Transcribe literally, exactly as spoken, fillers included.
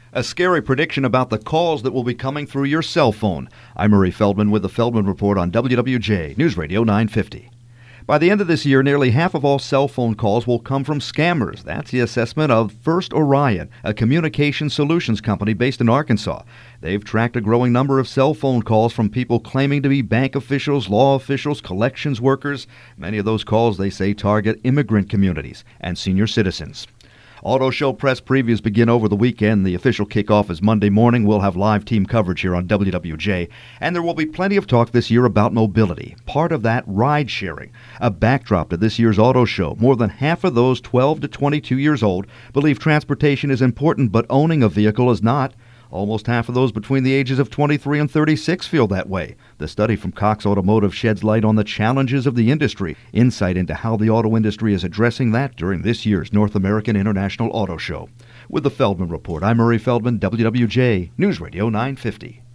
A scary prediction about the calls that will be coming through your cell phone. I'm Murray Feldman with the Feldman Report on W W J News Radio nine fifty. By the end of this year, nearly half of all cell phone calls will come from scammers. That's the assessment of First Orion, a communication solutions company based in Arkansas. They've tracked a growing number of cell phone calls from people claiming to be bank officials, law officials, collections workers. Many of those calls, they say, target immigrant communities and senior citizens. Auto Show press previews begin over the weekend. The official kickoff is Monday morning. We'll have live team coverage here on W W J. And there will be plenty of talk this year about mobility. Part of that, ride sharing. A backdrop to this year's Auto Show. More than half of those twelve to twenty-two years old believe transportation is important, but owning a vehicle is not. Almost half of those between the ages of twenty-three and thirty-six feel that way. The study from Cox Automotive sheds light on the challenges of the industry. Insight into how the auto industry is addressing that during this year's North American International Auto Show. With the Feldman Report, I'm Murray Feldman, W W J News Radio nine fifty.